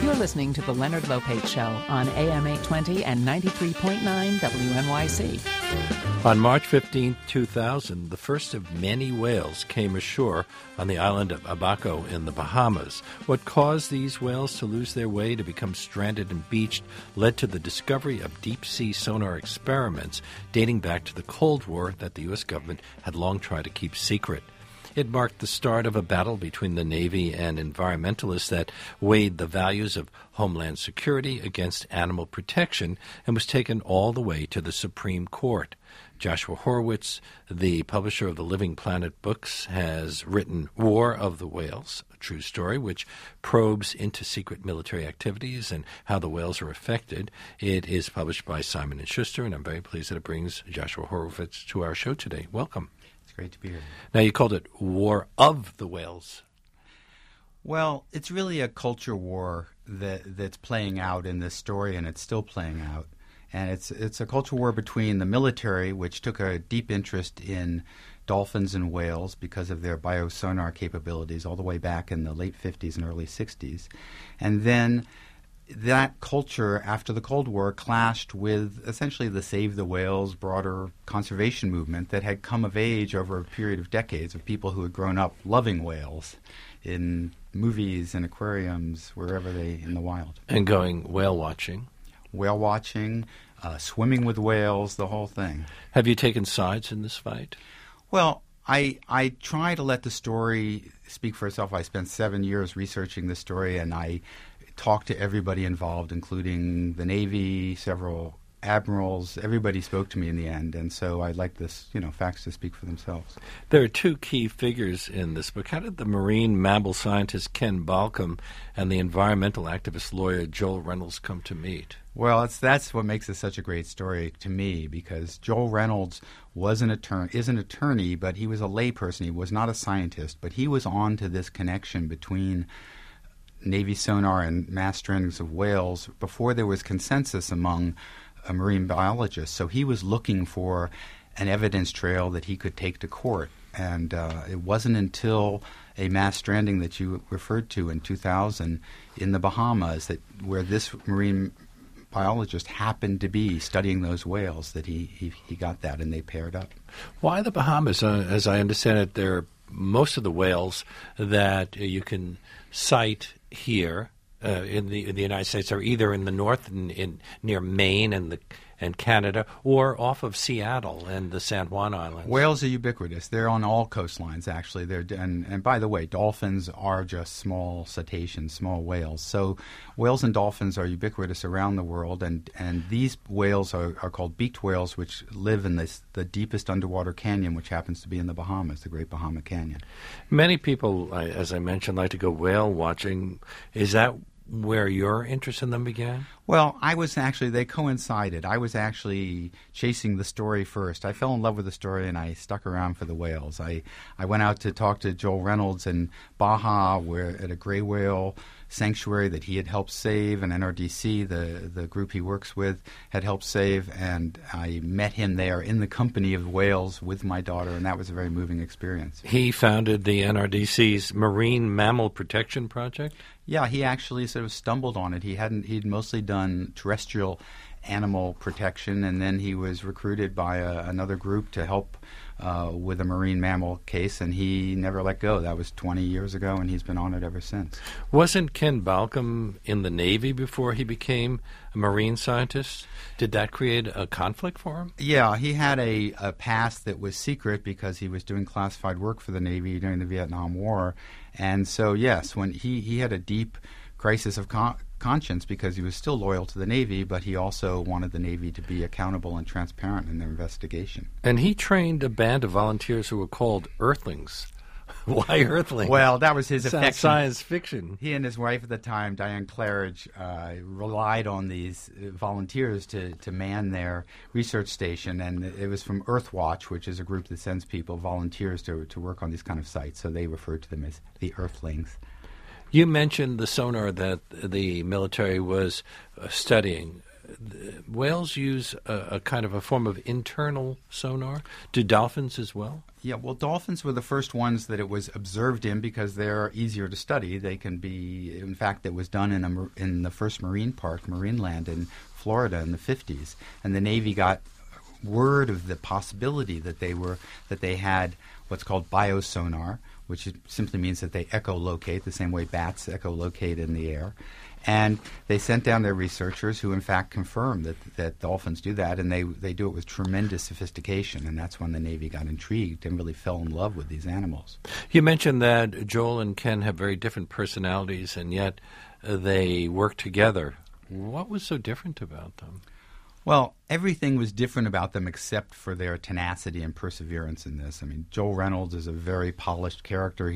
You're listening to The Leonard Lopate Show on AM 820 and 93.9 WNYC. On March 15, 2000, the first of many whales came ashore on the island of Abaco in the Bahamas. What caused these whales to lose their way, to become stranded and beached, led to the discovery of deep-sea sonar experiments dating back to the Cold War that the U.S. government had long tried to keep secret. It marked the start of a battle between the Navy and environmentalists that weighed the values of homeland security against animal protection and was taken all the way to the Supreme Court. Joshua Horowitz, the publisher of the Living Planet books, has written War of the Whales, a true story which probes into secret military activities and how the whales are affected. It is published by Simon & Schuster, and I'm very pleased that it brings Joshua Horowitz to our show today. Welcome. Great to be here. Now, you called it War of the Whales. Well, it's really a culture war that's playing out in this story, and it's still playing out. And it's a culture war between the military, which took a deep interest in dolphins and whales because of their biosonar capabilities all the way back in the late 50s and early 60s. And then that culture, after the Cold War, clashed with essentially the Save the Whales broader conservation movement that had come of age over a period of decades of people who had grown up loving whales in movies and aquariums, wherever they in the wild. And going whale watching. Whale watching, swimming with whales, the whole thing. Have you taken sides in this fight? Well, I try to let the story speak for itself. I spent 7 years researching this story, and I talked to everybody involved, including the Navy, several admirals. Everybody spoke to me in the end, and so I'd like this, facts to speak for themselves. There are two key figures in this book. How did the marine mammal scientist Ken Balcom and the environmental activist lawyer Joel Reynolds come to meet? Well, that's what makes it such a great story to me, because Joel Reynolds is an attorney, but he was a layperson. He was not a scientist, but he was on to this connection between Navy sonar and mass strandings of whales before there was consensus among marine biologists. So he was looking for an evidence trail that he could take to court. And it wasn't until a mass stranding that you referred to in 2000 in the Bahamas where this marine biologist happened to be studying those whales that he got that, and they paired up. Why the Bahamas? As I understand it, they're most of the whales that you can cite here in the United States are either in the north near Maine and Canada, or off of Seattle and the San Juan Islands. Whales are ubiquitous. They're on all coastlines, actually. And by the way, dolphins are just small cetaceans, small whales. So whales and dolphins are ubiquitous around the world, and these whales are called beaked whales, which live in the deepest underwater canyon, which happens to be in the Bahamas, the Great Bahama Canyon. Many people, as I mentioned, like to go whale watching. Is that where your interest in them began? Well, they coincided. I was actually chasing the story first. I fell in love with the story, and I stuck around for the whales. I went out to talk to Joel Reynolds in Baja, at a gray whale sanctuary that he had helped save, and NRDC, the group he works with, had helped save, and I met him there in the company of whales with my daughter, and that was a very moving experience. He founded the NRDC's Marine Mammal Protection Project? Yeah, he actually sort of stumbled on it. He'd mostly done terrestrial animal protection, and then he was recruited by another group to help with a marine mammal case, and he never let go. That was 20 years ago, and he's been on it ever since. Wasn't Ken Balcom in the Navy before he became a marine scientist? Did that create a conflict for him? Yeah, he had a past that was secret because he was doing classified work for the Navy during the Vietnam War. And so, yes, when he had a deep crisis of conscience because he was still loyal to the Navy, but he also wanted the Navy to be accountable and transparent in their investigation. And he trained a band of volunteers who were called Earthlings. Why Earthlings? Well, that was his affection. Science fiction. He and his wife at the time, Diane Claridge, relied on these volunteers to man their research station, and it was from Earthwatch, which is a group that sends people, volunteers, to work on these kind of sites, so they referred to them as the Earthlings. You mentioned the sonar that the military was studying. whales use a kind of a form of internal sonar. Do dolphins as well? Yeah, well, dolphins were the first ones that it was observed in because they're easier to study. They can be, in fact, it was done in the first marine park, Marineland in Florida in the 50s, and the Navy got word of the possibility that they had what's called biosonar, which simply means that they echolocate the same way bats echolocate in the air. And they sent down their researchers who, in fact, confirmed that dolphins do that, and they do it with tremendous sophistication, and that's when the Navy got intrigued and really fell in love with these animals. You mentioned that Joel and Ken have very different personalities, and yet they work together. What was so different about them? Well, everything was different about them except for their tenacity and perseverance in this. I mean, Joel Reynolds is a very polished character.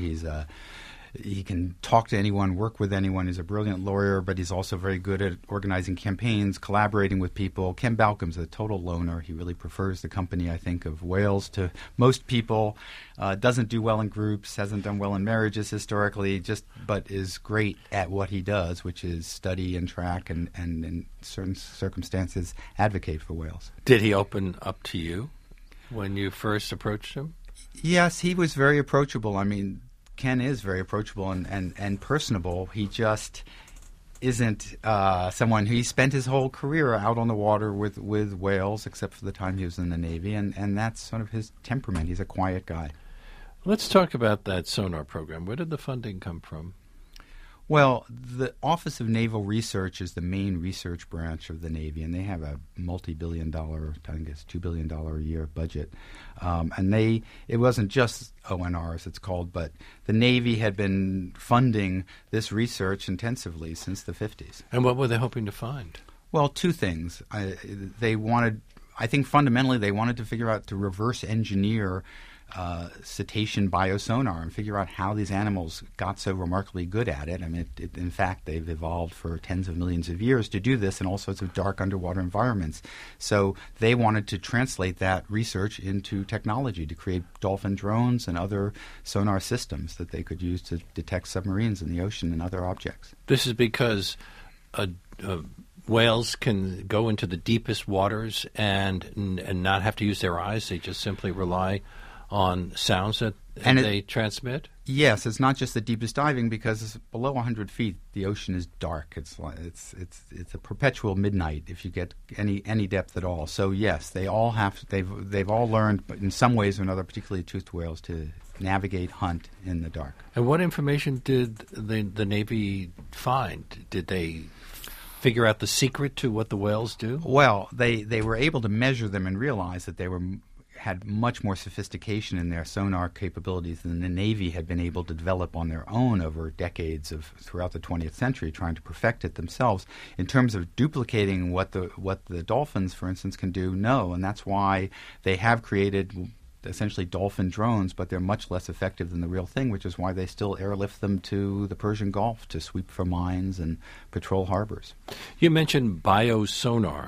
He can talk to anyone, work with anyone. He's a brilliant lawyer, but he's also very good at organizing campaigns, collaborating with people. Ken Balcom's a total loner. He really prefers the company, I think, of whales to most people. Doesn't do well in groups, hasn't done well in marriages historically, but is great at what he does, which is study and track and in certain circumstances advocate for whales. Did he open up to you when you first approached him? Yes, he was very approachable. I mean, Ken is very approachable and personable. He just isn't someone who spent his whole career out on the water with whales, except for the time he was in the Navy, and that's sort of his temperament. He's a quiet guy. Let's talk about that sonar program. Where did the funding come from? Well, the Office of Naval Research is the main research branch of the Navy, and they have a multi-billion-dollar, I think it's $2 billion a year budget. And it wasn't just ONR, as it's called, but the Navy had been funding this research intensively since the 50s. And what were they hoping to find? Well, two things. I think fundamentally they wanted to figure out to reverse engineer cetacean biosonar and figure out how these animals got so remarkably good at it. I mean, in fact, they've evolved for tens of millions of years to do this in all sorts of dark underwater environments. So they wanted to translate that research into technology to create dolphin drones and other sonar systems that they could use to detect submarines in the ocean and other objects. This is because whales can go into the deepest waters and not have to use their eyes. They just simply rely on sounds that they transmit? Yes, it's not just the deepest diving because below 100 feet the ocean is dark. It's a perpetual midnight if you get any depth at all. So yes, they've all learned, but in some ways or another, particularly toothed whales, to navigate, hunt in the dark. And what information did the Navy find? Did they figure out the secret to what the whales do? Well, they were able to measure them and realize that they had much more sophistication in their sonar capabilities than the Navy had been able to develop on their own over decades throughout the 20th century, trying to perfect it themselves. In terms of duplicating what the dolphins, for instance, can do, no, and that's why they have created essentially dolphin drones, but they're much less effective than the real thing, which is why they still airlift them to the Persian Gulf to sweep for mines and patrol harbors. You mentioned biosonar.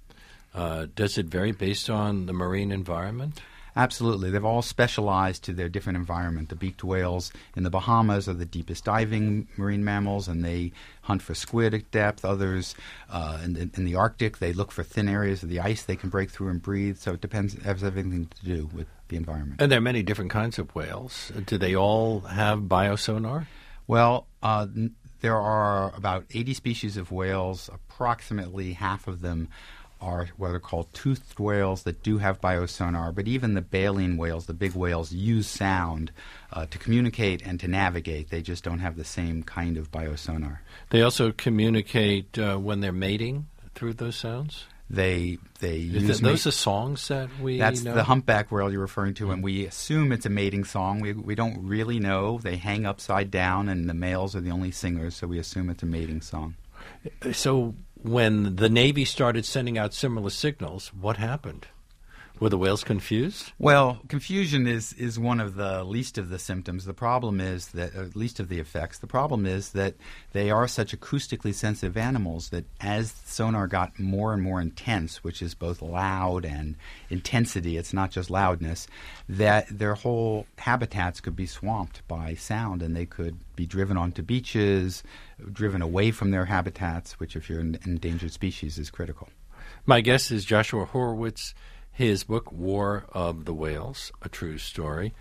Does it vary based on the marine environment? Absolutely. They've all specialized to their different environment. The beaked whales in the Bahamas are the deepest diving marine mammals, and they hunt for squid at depth. Others in the Arctic, they look for thin areas of the ice they can break through and breathe. So it depends. It has everything to do with the environment. And there are many different kinds of whales. Do they all have biosonar? Well, there are about 80 species of whales. Approximately half of them are what are called toothed whales that do have biosonar, but even the baleen whales, the big whales, use sound to communicate and to navigate. They just don't have the same kind of biosonar. They also communicate when they're mating through those sounds? They use those are songs that we That's know? The humpback whale you're referring to, and we assume it's a mating song. We don't really know. They hang upside down, and the males are the only singers, so we assume it's a mating song. So when the Navy started sending out similar signals, what happened? Were the whales confused? Well, confusion is one of the least of the symptoms. The problem is that, or least of the effects, the problem is that they are such acoustically sensitive animals that as sonar got more and more intense, which is both loud and intensity, it's not just loudness, that their whole habitats could be swamped by sound, and they could be driven onto beaches, driven away from their habitats, which if you're an endangered species is critical. My guest is Joshua Horowitz. His book, War of the Whales, A True Story.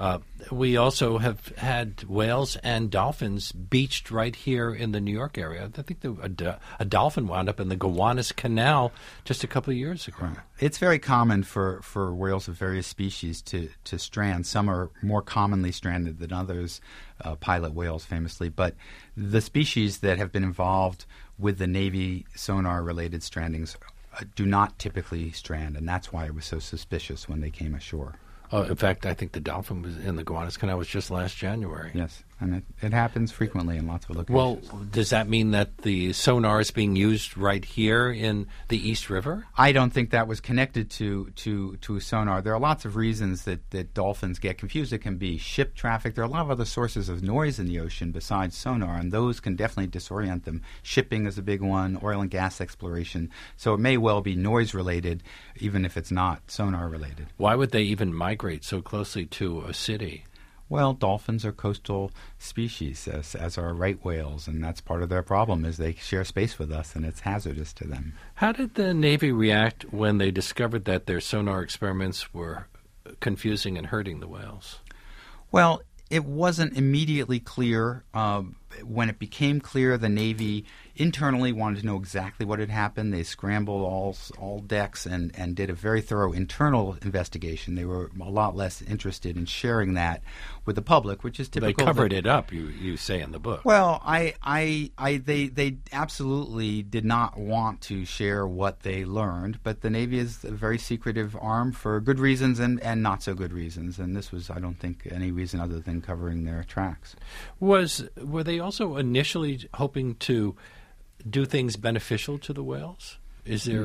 We also have had whales and dolphins beached right here in the New York area. I think a dolphin wound up in the Gowanus Canal just a couple of years ago. Right. It's very common for whales of various species to strand. Some are more commonly stranded than others, pilot whales famously. But the species that have been involved with the Navy sonar-related strandings do not typically strand, and that's why it was so suspicious when they came ashore. In fact, I think the dolphin was in the Gowanus Canal was just last January. Yes, and it happens frequently in lots of locations. Well, does that mean that the sonar is being used right here in the East River? I don't think that was connected to sonar. There are lots of reasons that dolphins get confused. It can be ship traffic. There are a lot of other sources of noise in the ocean besides sonar, and those can definitely disorient them. Shipping is a big one, oil and gas exploration. So it may well be noise-related, even if it's not sonar-related. Why would they even migrate so closely to a city? Well, dolphins are coastal species, as are right whales, and that's part of their problem is they share space with us, and it's hazardous to them. How did the Navy react when they discovered that their sonar experiments were confusing and hurting the whales? Well, it wasn't immediately clear. When it became clear, the Navy internally wanted to know exactly what had happened. They scrambled all decks and did a very thorough internal investigation. They were a lot less interested in sharing that with the public, which is typical. They covered it up, you say in the book. Well, they absolutely did not want to share what they learned, but the Navy is a very secretive arm for good reasons and not so good reasons, and this was, I don't think, any reason other than covering their tracks. Were they also initially hoping to do things beneficial to the whales? Is there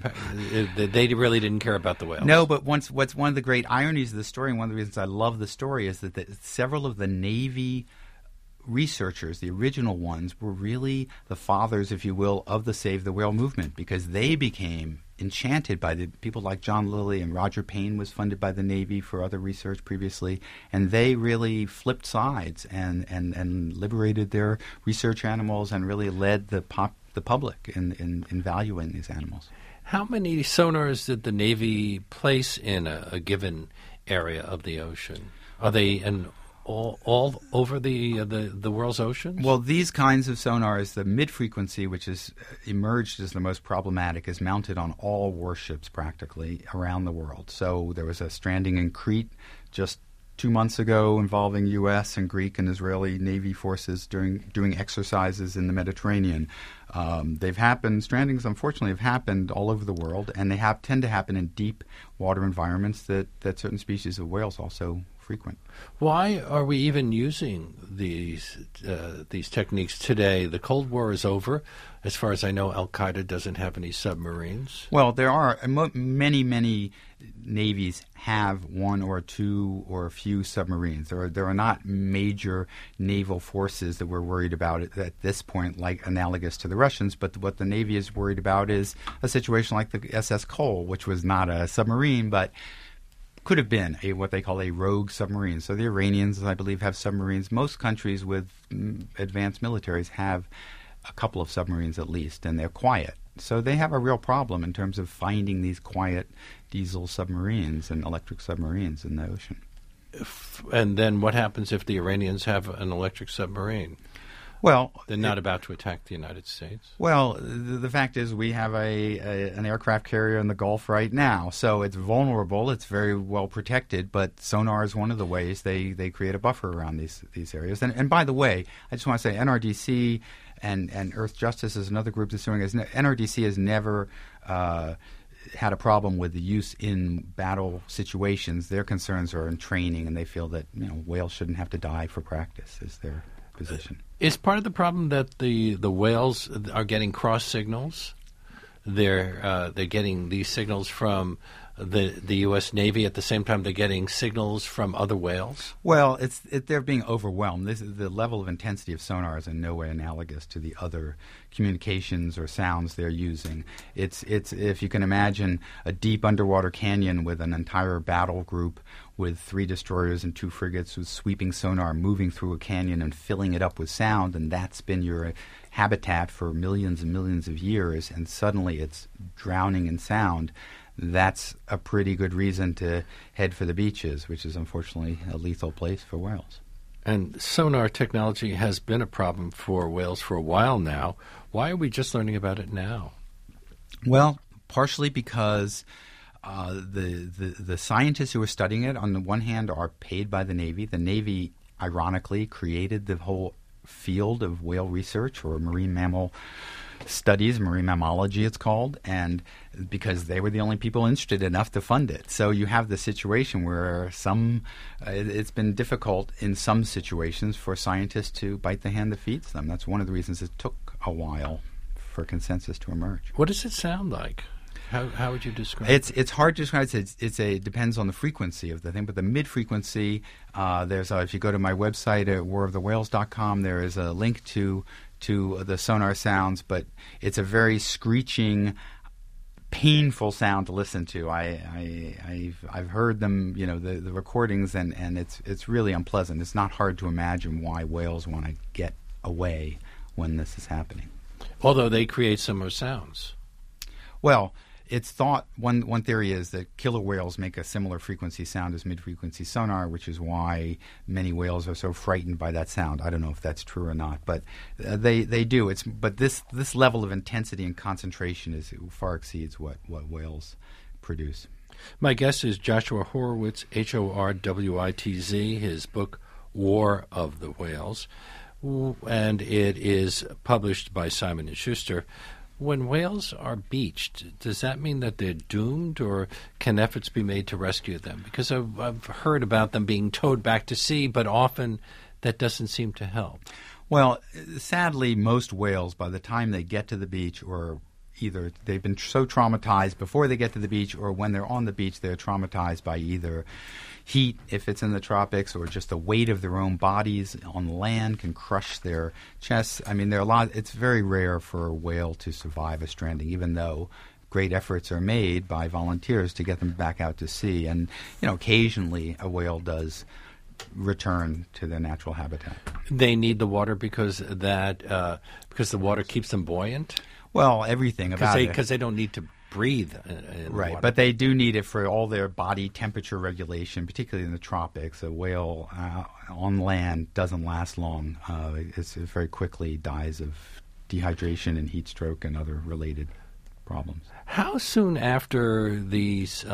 they really didn't care about the whales? No, but what's one of the great ironies of the story, and one of the reasons I love the story, is that several of the Navy researchers, the original ones, were really the fathers, if you will, of the Save the Whale movement, because they became enchanted by the people like John Lilly, and Roger Payne was funded by the Navy for other research previously, and they really flipped sides and liberated their research animals and really led the public in valuing these animals. How many sonars did the Navy place in a given area of the ocean? Are they in all over the world's oceans? Well, these kinds of sonars, the mid-frequency, which has emerged as the most problematic, is mounted on all warships practically around the world. So there was a stranding in Crete just 2 months ago involving U.S. and Greek and Israeli Navy forces doing exercises in the Mediterranean. They've happened, strandings unfortunately have happened all over the world, and they tend to happen in deep water environments that certain species of whales also frequent. Why are we even using these techniques today? The Cold War is over. As far as I know, Al-Qaeda doesn't have any submarines. Well, there are many navies have one or two or a few submarines. There are not major naval forces that we're worried about at this point, like analogous to the Russians. But what the Navy is worried about is a situation like the SS Cole, which was not a submarine, but could have been what they call a rogue submarine. So the Iranians, I believe, have submarines. Most countries with advanced militaries have a couple of submarines at least, and they're quiet. So they have a real problem in terms of finding these quiet diesel submarines and electric submarines in the ocean. And then what happens if the Iranians have an electric submarine? Well, they're not about to attack the United States. Well, the fact is we have an aircraft carrier in the Gulf right now, so it's vulnerable. It's very well protected, but sonar is one of the ways they create a buffer around these areas. And by the way, I just want to say NRDC and Earth Justice is another group that's doing this. NRDC has never had a problem with the use in battle situations. Their concerns are in training, and they feel that whales shouldn't have to die for practice is their position. Is part of the problem that the whales are getting cross signals? They're getting these signals from the U.S. Navy at the same time they're getting signals from other whales? Well, they're being overwhelmed. The level of intensity of sonar is in no way analogous to the other communications or sounds they're using. It's if you can imagine a deep underwater canyon with an entire battle group with 3 destroyers and 2 frigates with sweeping sonar moving through a canyon and filling it up with sound, and that's been your habitat for millions and millions of years, and suddenly it's drowning in sound. That's a pretty good reason to head for the beaches, which is unfortunately a lethal place for whales. And sonar technology has been a problem for whales for a while now. Why are we just learning about it now? Well, partially because the scientists who are studying it, on the one hand, are paid by the Navy. The Navy, ironically, created the whole field of whale research or marine mammal studies, marine mammalogy it's called, and because they were the only people interested enough to fund it. So you have the situation where it's been difficult in some situations for scientists to bite the hand that feeds them. That's one of the reasons it took a while for consensus to emerge. What does it sound like? How would you describe it? It's hard to describe. It depends on the frequency of the thing, but the mid-frequency, if you go to my website at warofthewhales.com, there is a link to the sonar sounds, but it's a very screeching, painful sound to listen to. I've heard them, the recordings, and it's really unpleasant. It's not hard to imagine why whales want to get away when this is happening. Although they create similar sounds. Well, it's thought, one theory is that killer whales make a similar frequency sound as mid-frequency sonar, which is why many whales are so frightened by that sound. I don't know if that's true or not, but they do. But this level of intensity and concentration far exceeds what whales produce. My guest is Joshua Horwitz, Horwitz. His book, War of the Whales, and it is published by Simon & Schuster. When whales are beached, does that mean that they're doomed, or can efforts be made to rescue them? Because I've heard about them being towed back to sea, but often that doesn't seem to help. Well, sadly, most whales, by the time they get to the beach, or either they've been so traumatized before they get to the beach, or when they're on the beach, they're traumatized by either heat, if it's in the tropics, or just the weight of their own bodies on land can crush their chests. I mean, it's very rare for a whale to survive a stranding, even though great efforts are made by volunteers to get them back out to sea. And, occasionally a whale does return to their natural habitat. They need the water because the water keeps them buoyant? Well, everything about it. Because they don't need to breathe in right, the water. But they do need it for all their body temperature regulation, particularly in the tropics. A whale on land doesn't last long. It very quickly dies of dehydration and heat stroke and other related problems. How soon after these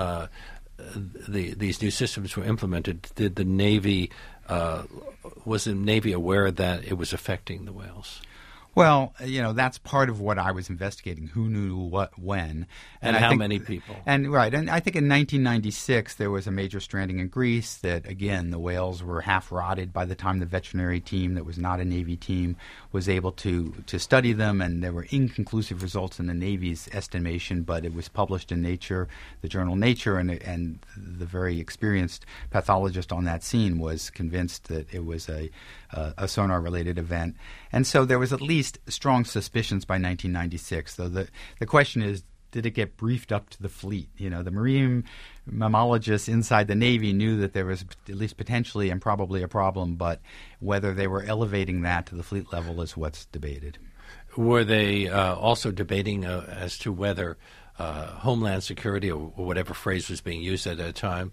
new systems were implemented did the Navy was the Navy aware that it was affecting the whales? Well, that's part of what I was investigating. Who knew what when. And how many people? And I think in 1996 there was a major stranding in Greece that, again, the whales were half rotted by the time the veterinary team, that was not a Navy team, was able to study them, and there were inconclusive results in the Navy's estimation, but it was published in Nature, the journal Nature, and the very experienced pathologist on that scene was convinced that it was a sonar-related event. And so there was at least strong suspicions by 1996, though the question is, did it get briefed up to the fleet? The marine mammalogists inside the Navy knew that there was at least potentially and probably a problem, but whether they were elevating that to the fleet level is what's debated. Were they also debating as to whether Homeland Security, or whatever phrase was being used at that time,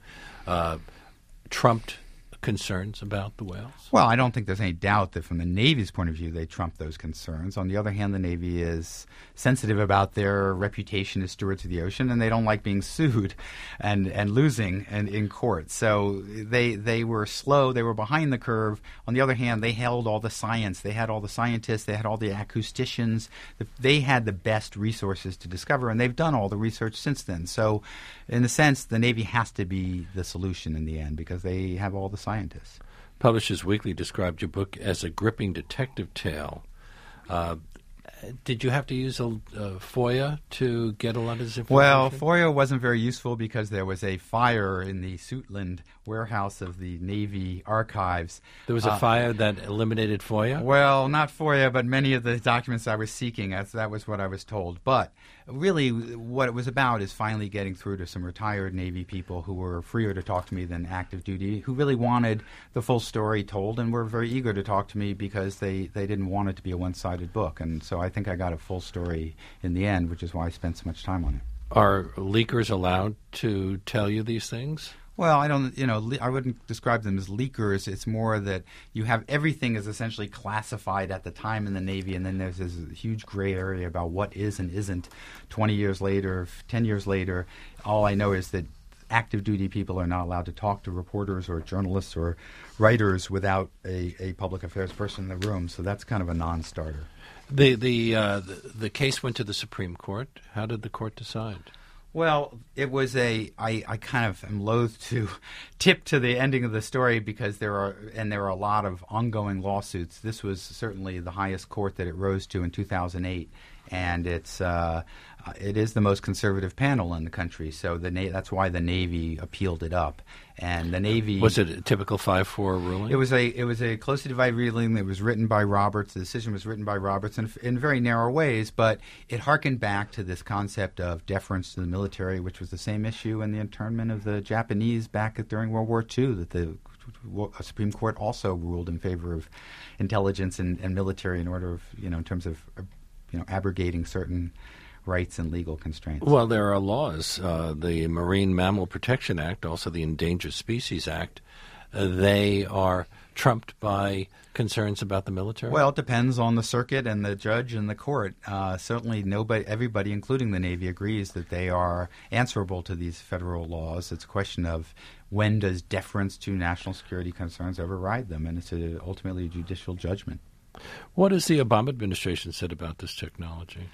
trumped concerns about the whales? Well, I don't think there's any doubt that from the Navy's point of view, they trump those concerns. On the other hand, the Navy is sensitive about their reputation as stewards of the ocean, and they don't like being sued and losing in court. So they were slow. They were behind the curve. On the other hand, they held all the science. They had all the scientists. They had all the acousticians. They had the best resources to discover, and they've done all the research since then. So in a sense, the Navy has to be the solution in the end because they have all the scientists. Publishers Weekly described your book as a gripping detective tale. Did you have to use a FOIA to get a lot of this information? Well, FOIA wasn't very useful because there was a fire in the Suitland warehouse of the Navy archives. There was a fire that eliminated FOIA? Well, not FOIA, but many of the documents I was seeking. That was what I was told. But really, what it was about is finally getting through to some retired Navy people who were freer to talk to me than active duty, who really wanted the full story told and were very eager to talk to me because they didn't want it to be a one-sided book. And so I think I got a full story in the end, which is why I spent so much time on it. Are leakers allowed to tell you these things? Well, I wouldn't describe them as leakers. It's more that you have everything is essentially classified at the time in the Navy, and then there's this huge gray area about what is and isn't. 20 years later, 10 years later, all I know is that active duty people are not allowed to talk to reporters or journalists or writers without a public affairs person in the room. So that's kind of a non-starter. The case went to the Supreme Court. How did the court decide? Well, it was I kind of am loath to tip to the ending of the story because there are a lot of ongoing lawsuits. This was certainly the highest court that it rose to in 2008, and it is the most conservative panel in the country. So that's why the Navy appealed it up. And the Navy, was it a typical 5-4 ruling? It was a closely divided ruling. It was written by Roberts. The decision was written by Roberts in very narrow ways, but it harkened back to this concept of deference to the military, which was the same issue in the internment of the Japanese back during World War II. That the Supreme Court also ruled in favor of intelligence and military in order of in terms of abrogating certain rights and legal constraints. Well, there are laws. The Marine Mammal Protection Act, also the Endangered Species Act, they are trumped by concerns about the military? Well, it depends on the circuit and the judge and the court. Certainly everybody, including the Navy, agrees that they are answerable to these federal laws. It's a question of when does deference to national security concerns override them, and it's ultimately a judicial judgment. What has the Obama administration said about this technology?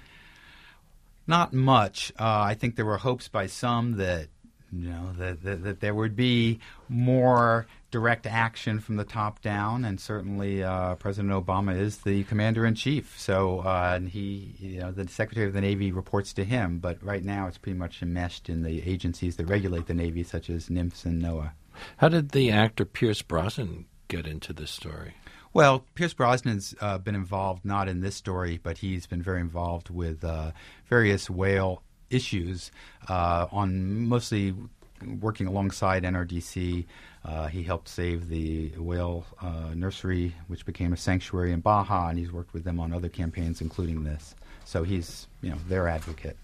Not much. I think there were hopes by some that that there would be more direct action from the top down, and certainly President Obama is the commander-in-chief. So the Secretary of the Navy reports to him, but right now it's pretty much enmeshed in the agencies that regulate the Navy, such as NIMS and NOAA. How did the actor Pierce Brosnan get into this story? Well, Pierce Brosnan's been involved not in this story, but he's been very involved with various whale issues, on mostly working alongside NRDC. He helped save the whale nursery, which became a sanctuary in Baja, and he's worked with them on other campaigns, including this. So he's, their advocate.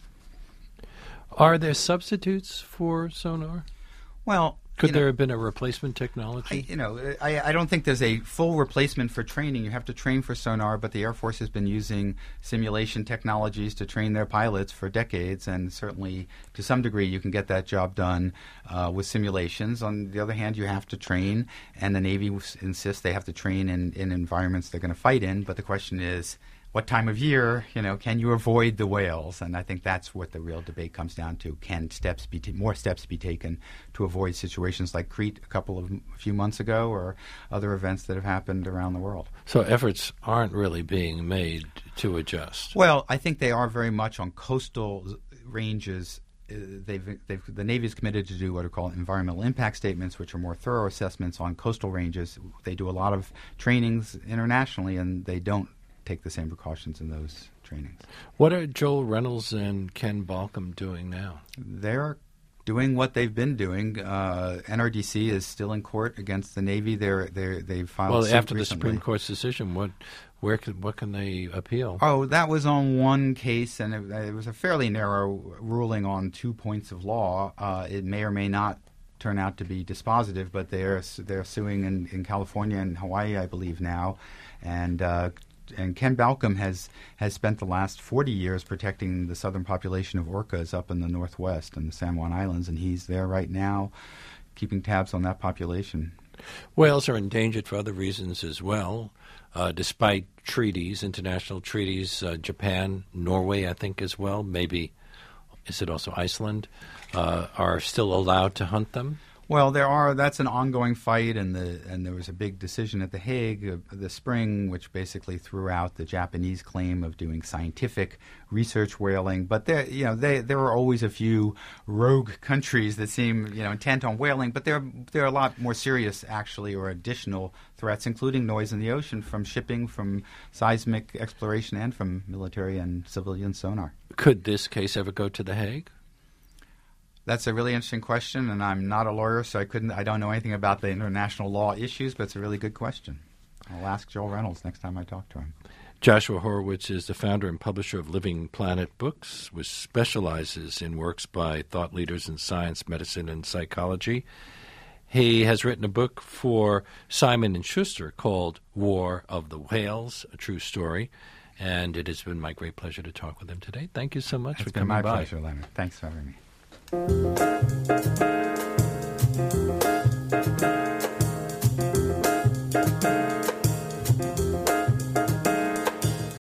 Are there substitutes for sonar? Well, could there have been a replacement technology? I don't think there's a full replacement for training. You have to train for sonar, but the Air Force has been using simulation technologies to train their pilots for decades, and certainly to some degree you can get that job done with simulations. On the other hand, you have to train, and the Navy insists they have to train in environments they're going to fight in, but the question is, what time of year, can you avoid the whales? And I think that's what the real debate comes down to. Can more steps be taken to avoid situations like Crete a few months ago, or other events that have happened around the world? So efforts aren't really being made to adjust. Well, I think they are very much on coastal ranges. The Navy is committed to do what are called environmental impact statements, which are more thorough assessments on coastal ranges. They do a lot of trainings internationally, and they don't take the same precautions in those trainings. What are Joel Reynolds and Ken Balcom doing now? They're doing what they've been doing. NRDC is still in court against the Navy. They've filed suit after recently. The Supreme Court's decision, what can they appeal? Oh, that was on one case, and it was a fairly narrow ruling on 2 points of law. It may or may not turn out to be dispositive, but they're suing in California and Hawaii, I believe, now, and Ken Balcom has spent the last 40 years protecting the southern population of orcas up in the northwest and the San Juan Islands, and he's there right now keeping tabs on that population. Whales are endangered for other reasons as well, despite treaties, international treaties. Japan, Norway, I think as well, maybe, is it also Iceland, are still allowed to hunt them? Well, that's an ongoing fight, and there was a big decision at The Hague this spring, which basically threw out the Japanese claim of doing scientific research whaling. But there are always a few rogue countries that seem intent on whaling, but there are a lot more serious, actually, or additional threats, including noise in the ocean from shipping, from seismic exploration, and from military and civilian sonar. Could this case ever go to The Hague? That's a really interesting question, and I'm not a lawyer, so I don't know anything about the international law issues, but it's a really good question. I'll ask Joel Reynolds next time I talk to him. Joshua Horowitz is the founder and publisher of Living Planet Books, which specializes in works by thought leaders in science, medicine, and psychology. He has written a book for Simon & Schuster called War of the Whales, a true story, and it has been my great pleasure to talk with him today. Thank you so much for coming by. It's been my pleasure, Leonard. Thanks for having me.